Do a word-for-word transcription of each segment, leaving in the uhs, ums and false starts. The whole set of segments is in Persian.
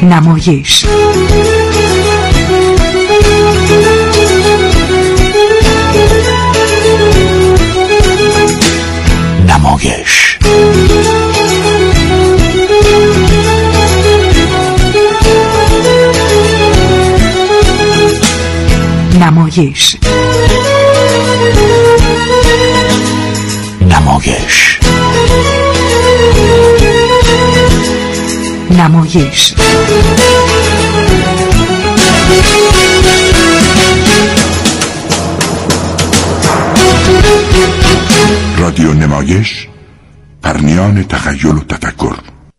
نمایش. نمایش نمایش نمایش نمایش رادیو نمایش، پرنیان تخیل و تفکر.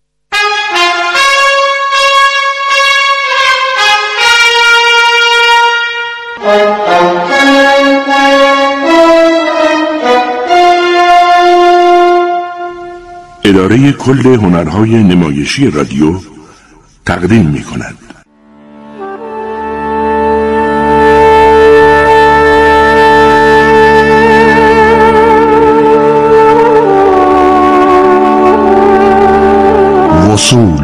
اداره کل هنرهای نمایشی رادیو تقدیم می کند. وصول،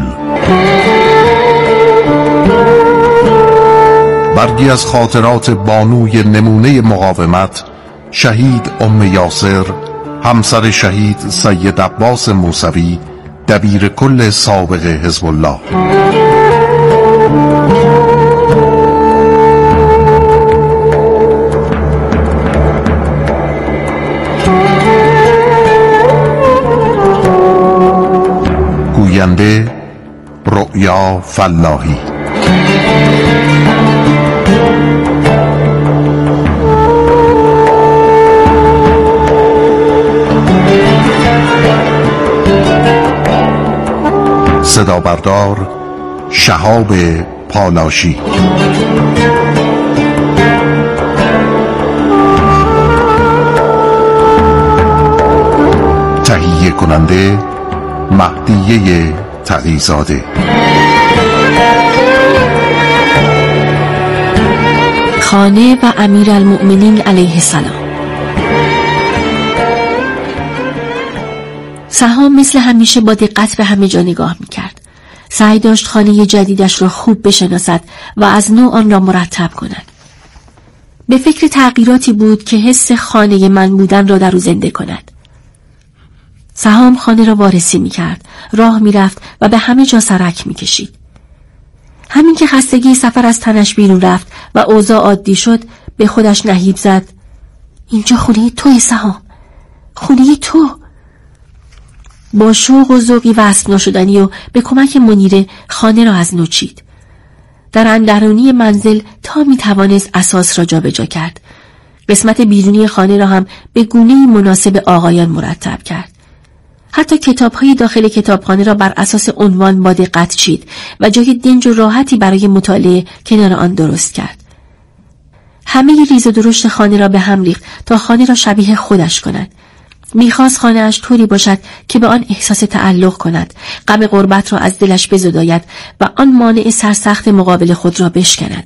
برگی از خاطرات بانوی نمونه مقاومت، شهید ام یاسر، همسر شهید سید عباس موسوی، دبیر کل سابق حزب الله. گوینده رؤیا فلاحی. صدا بردار شهاب پالاشی. تهیه کننده مهدیه تقی‌زاده. خانه و امیرالمؤمنین علیه السلام. سهام مثل همیشه با دقت به همه جا نگاه می‌کرد. سعی داشت خانه جدیدش را خوب بشناسد و از نو آن را مرتب کند. به فکر تغییراتی بود که حس خانه من بودن را در او زنده کند. سهام خانه را وارسی می‌کرد، راه می‌رفت و به همه جا سرک می‌کشید. همین که خستگی سفر از تنش بیرون رفت و اوضاع عادی شد، به خودش نهیب زد: اینجا خونه توی سهام، خونه تو. با شوق و ذوقی وصف ناشدنی و به کمک منیره خانه را از نو چید. در اندرونی منزل تا می توانست اساس را جابجا کرد. قسمت بیرونی خانه را هم به گونه‌ای مناسب آقایان مرتب کرد. حتی کتاب‌های داخل کتابخانه را بر اساس عنوان با دقت چید و جای دنج و راحتی برای مطالعه کنار آن درست کرد. همه ریز و درشت خانه را به هم ریخت تا خانه را شبیه خودش کند. میخواست خانه‌اش طوری باشد که به آن احساس تعلق کند، غم غربت را از دلش بزداید و آن مانع سرسخت مقابل خود را بشکند.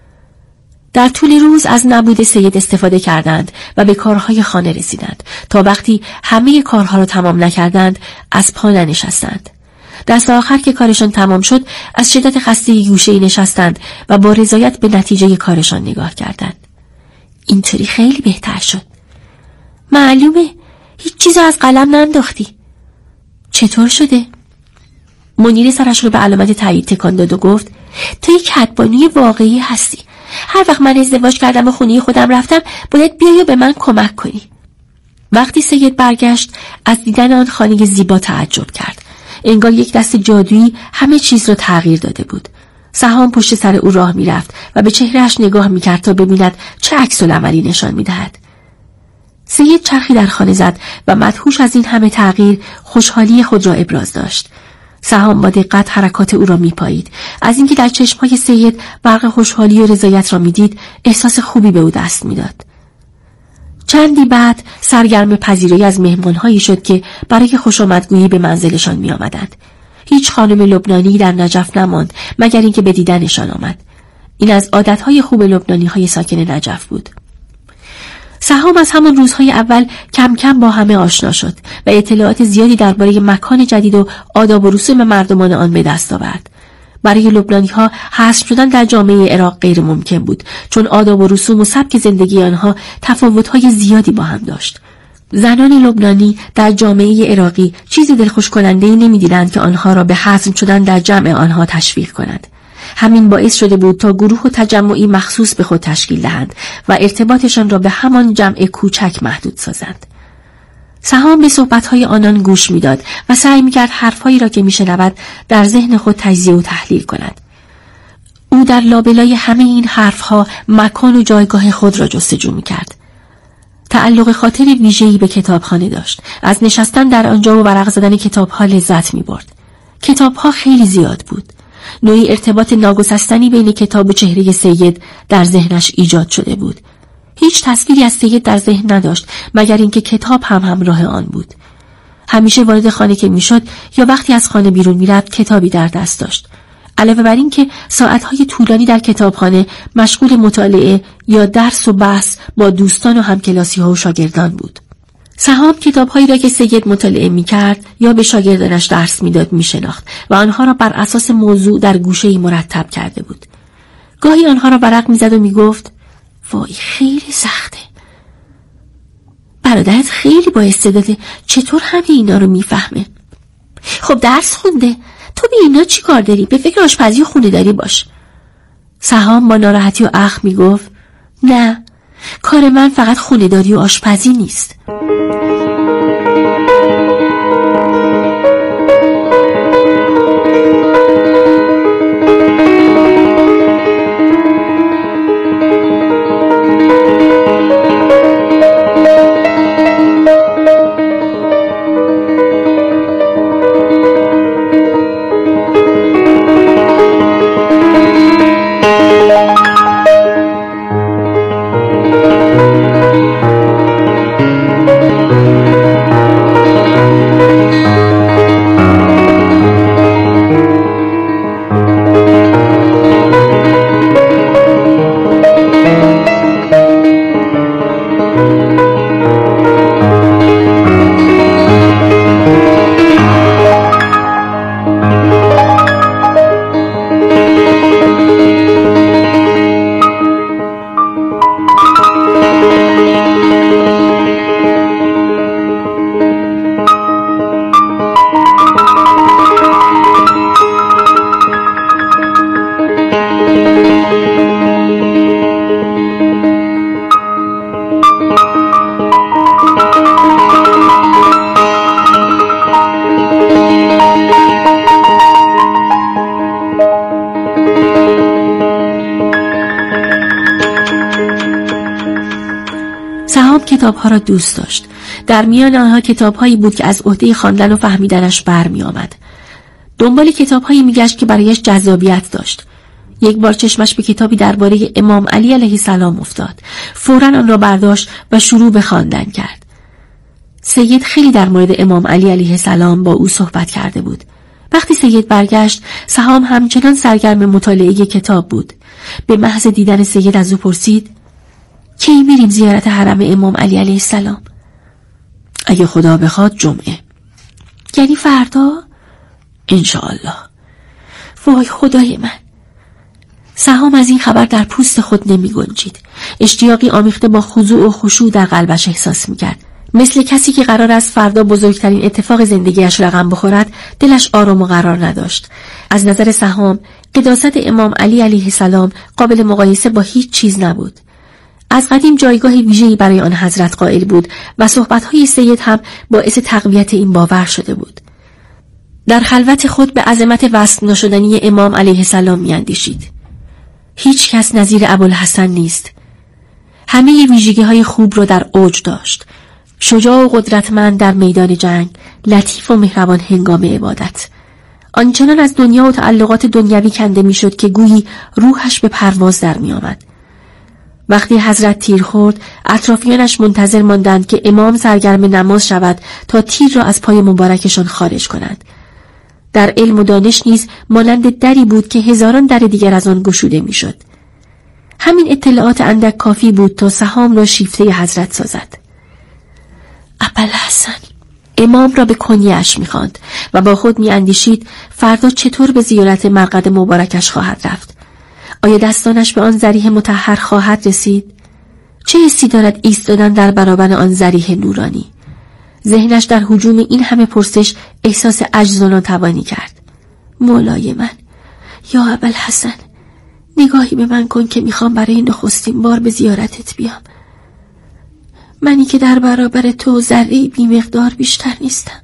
در طول روز از نبود سید استفاده کردند و به کارهای خانه رسیدند تا وقتی همه کارها را تمام نکردند از پا ننشستند. دست آخر که کارشان تمام شد از شدت خستگی گوشه‌ای نشستند و با رضایت به نتیجه کارشان نگاه کردند. اینطوری خیلی بهتر شد. معلومه هیچ چیز از قلم ننداختی. چطور شده؟ منیر سرش رو به علامت تایید تکان داد و گفت: تو یک کدبانوی واقعی هستی. هر وقت من ازدواج کردم و خونه خودم رفتم باید بیایی و به من کمک کنی. وقتی سید برگشت از دیدن آن خانه زیبا تعجب کرد. انگار یک دست جادویی همه چیز را تغییر داده بود. سهام پشت سر او راه می رفت و به چهرهش نگاه می کرد تا ببیند چه عکس العملی نشان می دهد. سید چرخی در خانه زد و مدهوش از این همه تغییر خوشحالی خود را ابراز داشت. سهام با دقت حرکات او را میپایید. از اینکه در چشمهای سید برق خوشحالی و رضایت را میدید احساس خوبی به او دست میداد. چندی بعد سرگرم پذیرایی از مهمانهایی شد که برای خوشامدگویی به منزلشان میآمدند. هیچ خانم لبنانی در نجف نماند مگر اینکه به دیدنشان آمد. این از عادتهای خوب لبنانی‌های ساکن نجف بود. سهام از همان روزهای اول کم کم با همه آشنا شد و اطلاعات زیادی درباره مکان جدید و آداب و رسوم مردمان آن به دست آورد. برای لبنانی‌ها حذف شدن در جامعه عراق غیر ممکن بود، چون آداب و رسوم و سبک زندگی آنها تفاوت‌های زیادی با هم داشت. زنان لبنانی در جامعه عراقی چیزی دلخوش کننده‌ای نمی‌دیدند که آنها را به حزم شدن در جمع آنها تشویق کند. همین باعث شده بود تا گروه و تجمعی مخصوص به خود تشکیل دهند و ارتباطشان را به همان جمع کوچک محدود سازند. سهام به صحبت‌های آنان گوش می‌داد و سعی می‌کرد حرف‌هایی را که می‌شنود در ذهن خود تجزیه و تحلیل کند. او در لابلای همه این حرف‌ها مکان و جایگاه خود را جستجو می‌کرد. تعلق خاطر ویژه‌ای به کتابخانه داشت. از نشستن در آنجا و ورق زدن کتاب‌ها لذت می‌برد. کتاب‌ها خیلی زیاد بود. نوعی ارتباط ناگسستنی بین کتاب و چهره سید در ذهنش ایجاد شده بود. هیچ تصویری از سید در ذهن نداشت مگر اینکه کتاب هم همراه آن بود. همیشه وارد خانه که میشد یا وقتی از خانه بیرون میرفت کتابی در دست داشت. علاوه بر این که ساعتهای طولانی در کتابخانه مشغول مطالعه یا درس و بحث با دوستان و همکلاسی‌ها و شاگردان بود. سهام کتاب‌هایی را که سید مطالعه می‌کرد یا به شاگردانش درس می‌داد می‌شناخت و آنها را بر اساس موضوع در گوشه‌ای مرتب کرده بود. گاهی آنها را ورق می‌زد و می‌گفت: وای خیلی سخته. برادرت خیلی با استعداده، چطور همه اینا رو میفهمه؟ خب درس خونده، تو به اینا چی کار داری؟ به فکر آشپزی و خونه داری باش. سهام با ناراحتی و اخم میگفت: نه، کار من فقط خونه داری و آشپزی نیست. کتاب‌ها را دوست داشت. در میان آنها کتاب‌هایی بود که از عهده خواندن و فهمیدنش برمی آمد. دنبال کتاب‌هایی می‌گشت که برایش جذابیت داشت. یک بار چشمش به کتابی درباره امام علی علیه السلام افتاد. فوراً آن را برداشت و شروع به خواندن کرد. سید خیلی در مورد امام علی علیه السلام با او صحبت کرده بود. وقتی سید برگشت، سهام همچنان سرگرم مطالعه کتاب بود. به محض دیدن سید از او پرسید: کی میریم زیارت حرم امام علی علیه السلام؟ اگه خدا بخواد جمعه. یعنی فردا؟ انشاءالله. وای خدای من. سهام از این خبر در پوست خود نمی گنجید. اشتیاقی آمیخته با خضوع و خشوع در قلبش احساس می کرد. مثل کسی که قرار است فردا بزرگترین اتفاق زندگیش رقم بخورد، دلش آرام و قرار نداشت. از نظر سهام، قداست امام علی علیه السلام قابل مقایسه با هیچ چیز نبود. از قدیم جایگاه ویژه‌ای برای آن حضرت قائل بود و صحبت‌های سید هم باعث تقویت این باور شده بود. در خلوت خود به عظمت وصف نشدنی امام علیه السلام می‌اندیشید. هیچ کس نظیر ابوالحسن نیست. همه ویژگی‌های خوب را در اوج داشت. شجاع و قدرتمند در میدان جنگ، لطیف و مهربان هنگام عبادت. آنچنان از دنیا و تعلقات دنیوی کنده می‌شد که گویی روحش به پرواز در می‌آمد. وقتی حضرت تیر خورد، اطرافیانش منتظر ماندند که امام سرگرم نماز شود تا تیر را از پای مبارکشان خارج کنند. در علم و دانش نیز مانند دری بود که هزاران در دیگر از آن گشوده میشد. همین اطلاعات اندک کافی بود تا سهام را شیفته حضرت سازد. ابوالحسن، امام را به کنیه‌اش می‌خواند و با خود می‌اندیشید فردا چطور به زیارت مرقد مبارکش خواهد رفت. آیا دستانش به آن ذریح مطهر خواهد رسید؟ چه حسی دارد ایستادن در برابر آن ذریح نورانی؟ ذهنش در هجوم این همه پرسش احساس عجز و ناتوانی کرد. مولای من، یا ابوالحسن، نگاهی به من کن که میخوام برای نخستین بار به زیارتت بیام. منی که در برابر تو ذره‌ای بی مقدار بیشتر نیستم.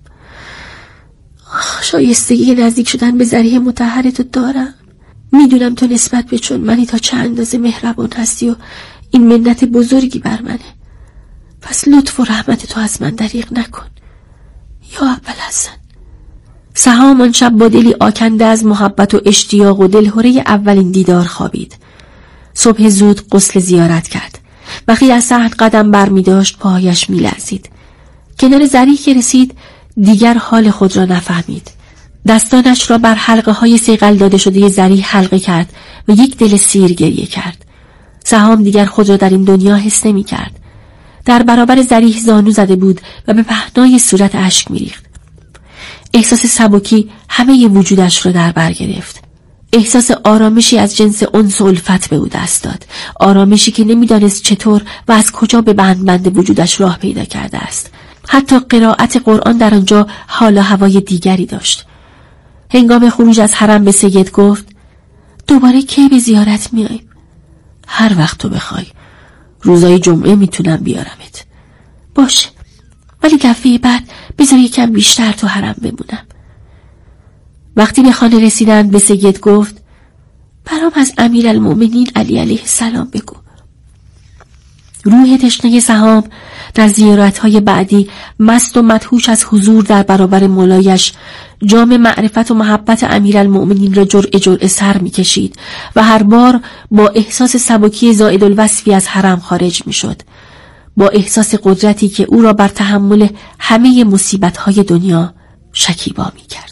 شایستگی نزدیک شدن به ذریح مطهر تو دارم. میدونم تو نسبت به چون منی تا چه اندازه مهربان هستی و این منت بزرگی بر منه. پس لطف و رحمت تو از من دریغ نکن یا ابوالحسن. سهام آن شب با دلی آکنده از محبت و اشتیاق و دلهره اولین دیدار خوابید. صبح زود غسل زیارت کرد. وقتی از صحن قدم بر می داشت پاهایش می لرزید. کنار ذریح که رسید دیگر حال خود را نفهمید. دستانش را بر حلقه های صیقل داده شده ذریح حلقه کرد و یک دل سیر گریه کرد. سهام دیگر خود را در این دنیا حس نمی کرد. در برابر ذریح زانو زده بود و به پهنای صورت اشک می ریخت. احساس سبکی همه وجودش را در بر گرفت. احساس آرامشی از جنس انس و الفت به او دست داد. آرامشی که نمیدانست چطور و از کجا به بند بند وجودش راه پیدا کرده است. حتی قرائت قرآن در آنجا حال و هوای دیگری داشت. هنگام خروج از حرم به سید گفت: دوباره کی به زیارت میاییم؟ هر وقت تو بخوای. روزای جمعه میتونم بیارمت. باشه، ولی دفعه بعد بذار یکم بیشتر تو حرم بمونم. وقتی به خانه رسیدند به سید گفت: برام از امیرالمؤمنین علی علیه السلام بگو. روح تشنه سهام در زیارت‌های بعدی مست و مدهوش از حضور در برابر مولایش جام معرفت و محبت امیرالمؤمنین را جرعه جرعه سر می‌کشید و هر بار با احساس سبکی زائد الوصفی از حرم خارج می‌شد، با احساس قدرتی که او را بر تحمل همه مصیبت‌های دنیا شکیبا می‌کرد.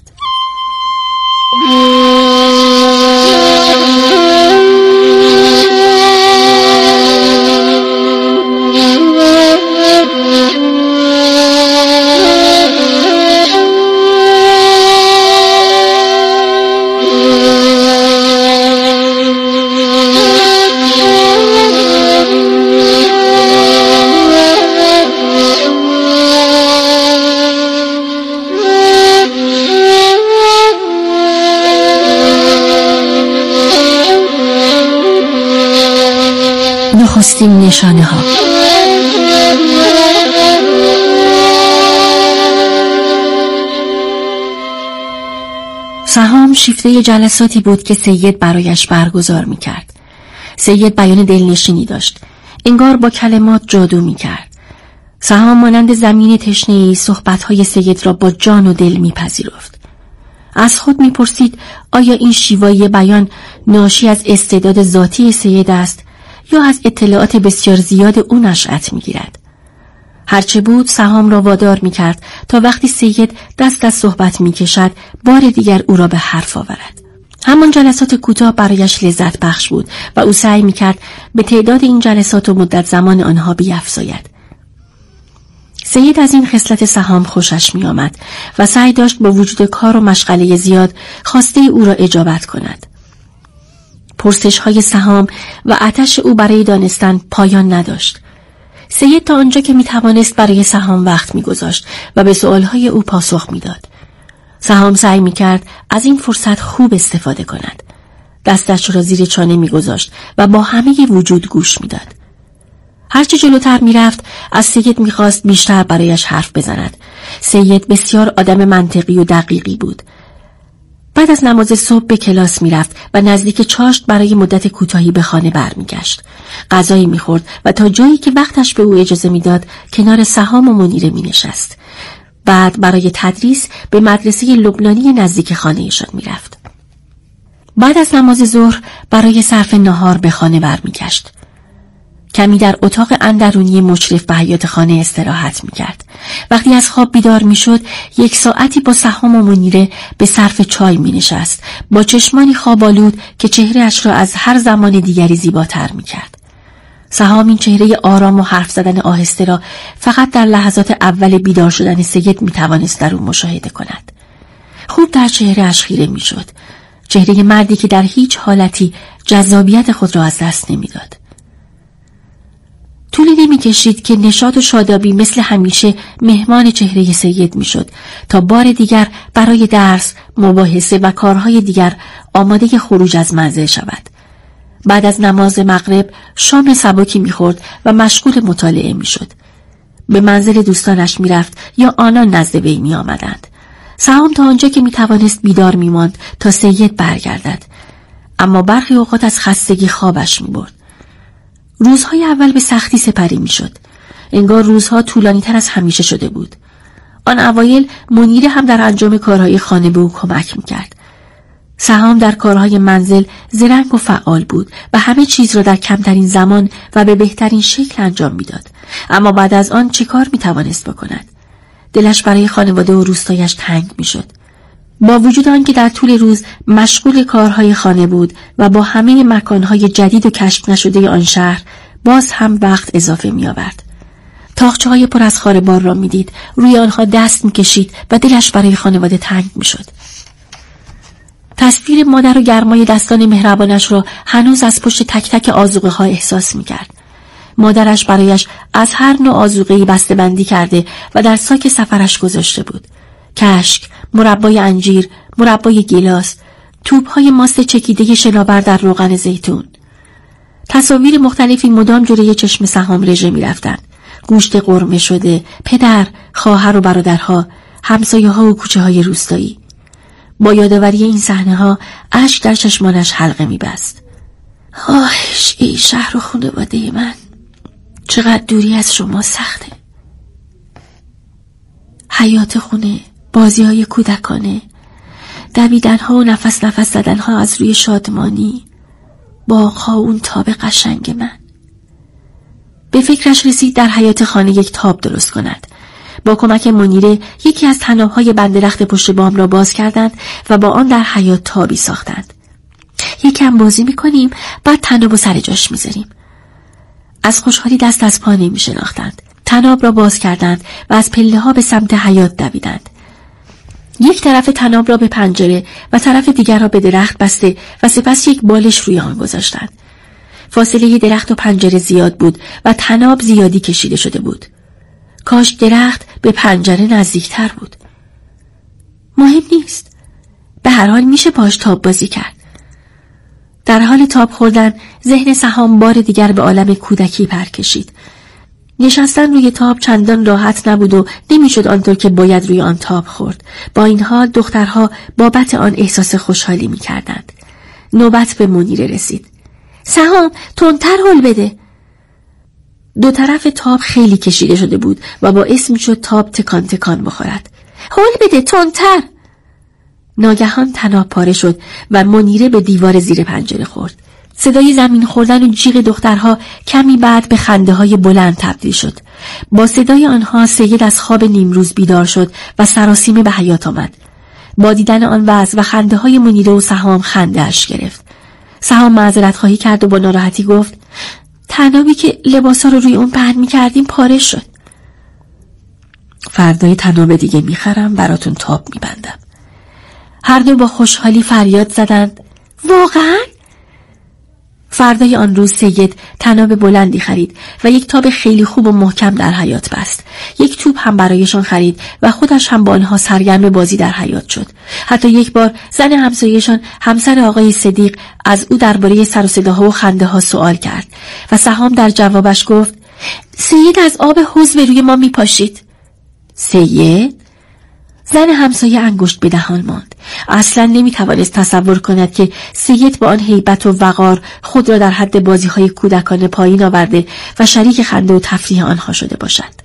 نخستین نشانه ها. سهام شیفته جلساتی بود که سید برایش برگزار می کرد. سید بیان دلنشینی داشت، انگار با کلمات جادو می کرد. سهام مانند زمین تشنه‌ای صحبت‌های سید را با جان و دل می پذیرفت. از خود می پرسید آیا این شیوایی بیان ناشی از استعداد ذاتی سید است یا از اطلاعات بسیار زیاد او نشأت می‌گیرد. هرچه بود سهام را وادار می‌کرد تا وقتی سید دست از صحبت می‌کشد بار دیگر او را به حرف آورد. همان جلسات کوتاه برایش لذت بخش بود و او سعی می‌کرد به تعداد این جلسات و مدت زمان آنها بیفزاید. سید از این خصلت سهام خوشش می‌آمد و سعی داشت با وجود کار و مشغله زیاد خواسته او را اجابت کند. پرسش های سهام و آتش او برای دانستن پایان نداشت. سید تا آنجا که می توانست برای سهام وقت می گذاشت و به سؤال های او پاسخ می داد. سهام سعی می کرد از این فرصت خوب استفاده کند. دستش را زیر چانه می گذاشت و با همه وجود گوش می داد. هرچه جلوتر می رفت از سید می خواست بیشتر برایش حرف بزند. سید بسیار آدم منطقی و دقیقی بود. بعد از نماز صبح به کلاس می رفت و نزدیک چاشت برای مدت کوتاهی به خانه برمیگشت. غذایی می خورد و تا جایی که وقتش به او اجازه می داد کنار سهام و منیره می نشست. بعد برای تدریس به مدرسه لبنانی نزدیک خانهشان می رفت. بعد از نماز ظهر برای صرف نهار به خانه برمیگشت. کمی در اتاق اندرونی مشرف به حیاط خانه استراحت می‌کرد. وقتی از خواب بیدار می‌شد، یک ساعتی با سهام و منیره به صرف چای می‌نشست، با چشمانی خواب‌آلود که چهره‌اش را از هر زمان دیگری زیباتر می‌کرد. سهام این چهره آرام و حرف زدن آهسته را فقط در لحظات اول بیدار شدن سید می توانست در او مشاهده کند. خوب در چهره اش خیره می شد. چهره مردی که در هیچ حالتی جذابیت خود را از دست نمی داد. طولی نمی کشید که نشاط و شادابی مثل همیشه مهمان چهره سید می شد تا بار دیگر برای درس، مباحثه و کارهای دیگر آماده خروج از منزل شود. بعد از نماز مغرب شام سبکی می خورد و مشغول مطالعه می شد. به منزل دوستانش می رفت یا آنان نزد وی می آمدند. سهام تا آنجا که می توانست بیدار می ماند تا سید برگردد. اما برخی اوقات از خستگی خوابش می برد. روزهای اول به سختی سپری می شد. انگار روزها طولانی تر از همیشه شده بود. آن اوایل منیره هم در انجام کارهای خانه به او کمک می کرد. سهام در کارهای منزل زرنگ و فعال بود و همه چیز را در کمترین زمان و به بهترین شکل انجام می داد. اما بعد از آن چه کار می توانست بکند؟ دلش برای خانواده و روستایش تنگ می شد. با وجود آنکه در طول روز مشغول کارهای خانه بود و با همه مکانهای جدید و کشف نشده آن شهر باز هم وقت اضافه می آورد. تاقچه‌های پر از خاربار را می دید، روی آنها دست می کشید و دلش برای خانواده تنگ می شد. تصویر مادر و گرمای دستان مهربانش را هنوز از پشت تک تک آذوقه ها احساس می کرد. مادرش برایش از هر نوع آذوقه‌ای بسته بندی کرده و در ساک سفرش گذاشته بود. کشک، مربای انجیر، مربای گیلاس، توپ‌های ماست چکیده شناور در روغن زیتون. تصاویر مختلفی مدام جلوی چشم سهام رژه می‌رفتند. گوشت قرمه شده، پدر، خواهر و برادرها، همسایه‌ها و کوچه‌های روستایی. با یادآوری این صحنه‌ها اشک در چشمانش حلقه می‌بست. آهش ای شهر و خانواده من، چقدر دوری از شما سخته. حیات خونه، بازی‌های کودکانه، دویدن‌ها و نفس نفس زدن‌ها از روی شادمانی، باغ‌ها و اون تاب قشنگ من. به فکرش رسید در حیات خانه یک تاب درست کند. با کمک منیره یکی از طناب‌های بند رخت پشت بام را باز کردند و با آن در حیات تابی ساختند. یکم بازی می‌کنیم، بعد طنابو سر جاش می‌ذاریم. از خوشحالی دست از پا نمی‌شناختند. طناب را باز کردند و از پله‌ها به سمت حیات دویدند. یک طرف طناب را به پنجره و طرف دیگر را به درخت بسته و سپس یک بالش روی آن گذاشتند. فاصله درخت و پنجره زیاد بود و طناب زیادی کشیده شده بود. کاش درخت به پنجره نزدیکتر بود. مهم نیست. به هر حال میشه باش تاب بازی کرد. در حال تاب خوردن ذهن سهام بار دیگر به عالم کودکی پر کشید. نشستن روی تاب چندان راحت نبود و نمیشد آنطور که باید روی آن تاب خورد. با این حال دخترها بابت آن احساس خوشحالی می‌کردند. نوبت به منیره رسید. سهام تندتر هل بده. دو طرف تاب خیلی کشیده شده بود و باعث میشد تاب تکان تکان بخورد. هل بده تندتر. ناگهان طناب پاره شد و منیره به دیوار زیر پنجره خورد. صدای زمین خوردن و جیغ دخترها کمی بعد به خنده های بلند تبدیل شد. با صدای آنها سید از خواب نیمروز بیدار شد و سراسیمه به حیاط آمد. با دیدن آن وضع و خنده های منیره و سهام خنده اش گرفت. سهام معذرت خواهی کرد و با ناراحتی گفت طنابی که لباسا رو روی اون پهن می کردیم پاره شد. فردای طناب دیگه می خرم براتون تاب می بندم. هر دو با خوشحالی فریاد زدند واقعاً؟ فردای آن روز سید طناب بلندی خرید و یک تاب خیلی خوب و محکم در حیاط بست. یک توپ هم برایشان خرید و خودش هم با آنها سرگرم بازی در حیاط شد. حتی یک بار زن همسایه‌شان، همسر آقای صدیق، از او درباره سر و صداها و خنده ها سوال کرد و سهام در جوابش گفت سید از آب حوض به روی ما میپاشید. سید؟ زن همسایه انگشت به دهان ماند. اصلا نمیتوانست تصور کند که سید با آن هیبت و وقار خود را در حد بازی‌های کودکانه پایین آورده و شریک خنده و تفریح آنها شده باشد.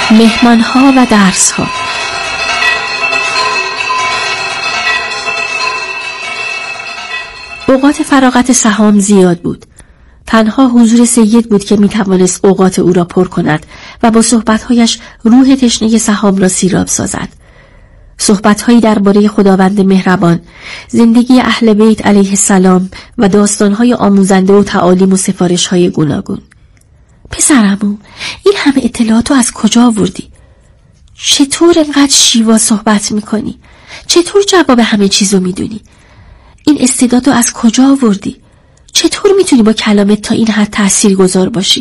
مهمانها و درسها. اوقات فراغت سهام زیاد بود. تنها حضور سید بود که می توانست اوقات او را پر کند و با صحبتهایش روح تشنه سهام را سیراب سازد. صحبتهایی درباره خداوند مهربان، زندگی اهل بیت علیه السلام و داستانهای آموزنده و تعالیم و سفارشهای گوناگون. پسرمو، این همه اطلاعاتو از کجا آوردی؟ چطور انقدر شیوا صحبت میکنی؟ چطور جواب همه چیزو میدونی؟ این استعدادو از کجا آوردی؟ چطور میتونی با کلامت تا این حد تاثیرگذار باشی؟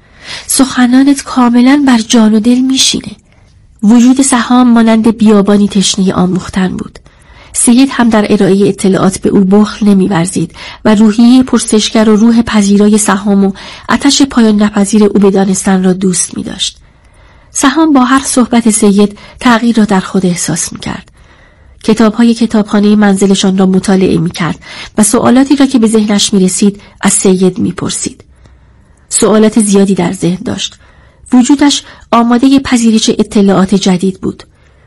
سخنانت کاملا بر جان و دل میشینه. وجود سهام مانند بیابانی تشنه آموختن بود. سید هم در ارائه اطلاعات به او بخل نمی‌ورزید و روحیه پرسشگر و روح پذیرای سهام و آتش پایان نپذیر او به دانستن را دوست می‌داشت. سهام با هر صحبت سید تغییر را در خود احساس می‌کرد. کتاب‌های کتابخانه منزلشان را مطالعه می‌کرد و سوالاتی را که به ذهنش می‌رسید از سید می‌پرسید. سوالات زیادی در ذهن داشت. وجودش آماده پذیرش اطلاعات جدید بود.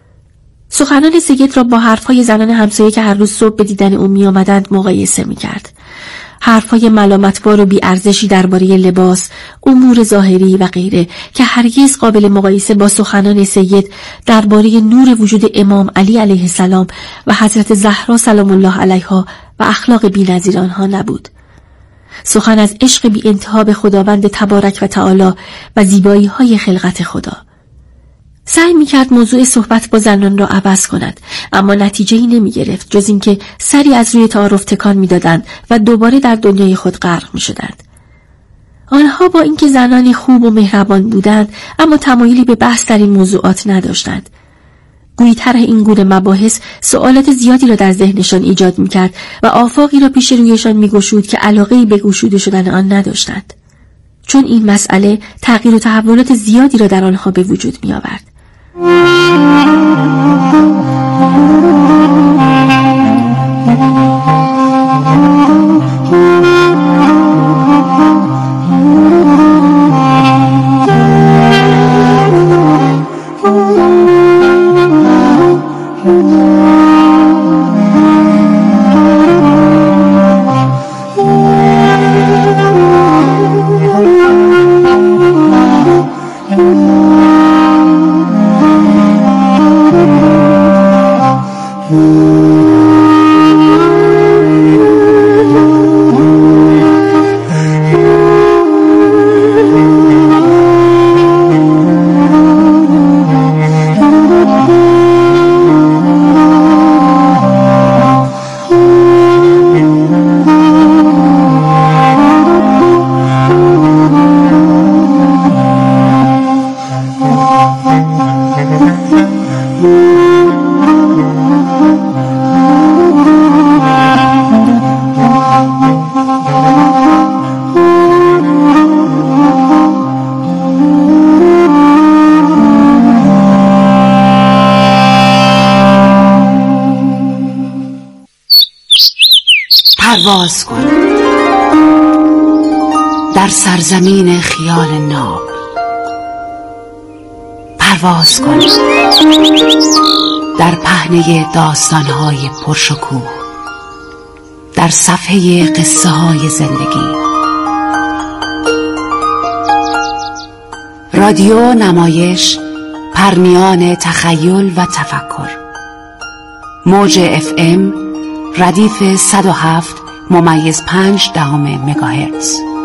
سخنان سید را با حرفهای زنان همسایه که هر روز صبح به دیدن او می آمدند مقایسه می کرد. حرفهای ملامتبار و بی‌ارزشی درباره لباس، امور ظاهری و غیره که هرگز قابل مقایسه با سخنان سید درباره نور وجود امام علی علیه السلام و حضرت زهرا سلام الله علیها و اخلاق بی‌نظیر آنها نبود. سخن از عشق بی انتها به خداوند تبارک و تعالی و زیبایی های خلقت خدا. سعی میکرد موضوع صحبت با زنان را عوض کند، اما نتیجه‌ای نمیگرفت جز اینکه سری از روی تعارف تکان میدادند و دوباره در دنیای خود غرق میشدند. آنها با اینکه زنانی خوب و مهربان بودند، اما تمایلی به بحث در این موضوعات نداشتند. گویی طرح این گونه مباحث سوالات زیادی را در ذهنشان ایجاد میکرد و آفاقی را پیش رویشان میگشود که علاقه‌ای به گشوده شدن آن نداشتند، چون این مسئله تغییر و تحولات زیادی را در آنها به وجود میآورد. پرواز کن در سرزمین خیال ناب، پرواز کن در پهنه داستانهای پرشکوه، در صفحه قصه های زندگی. رادیو نمایش، پرمیان تخیل و تفکر. موج اف ام ردیف صد و هفت ممیز پنج دهم مگاهرتز.